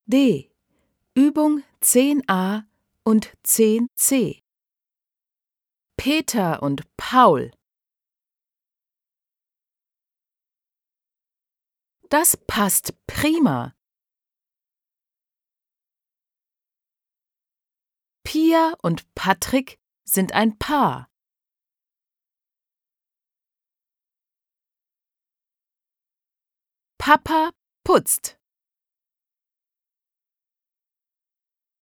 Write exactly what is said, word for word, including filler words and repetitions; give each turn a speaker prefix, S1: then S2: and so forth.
S1: D. Übung zehn a und zehn c. Peter und Paul. Das passt prima. Pia und Patrick sind ein Paar. Papa putzt.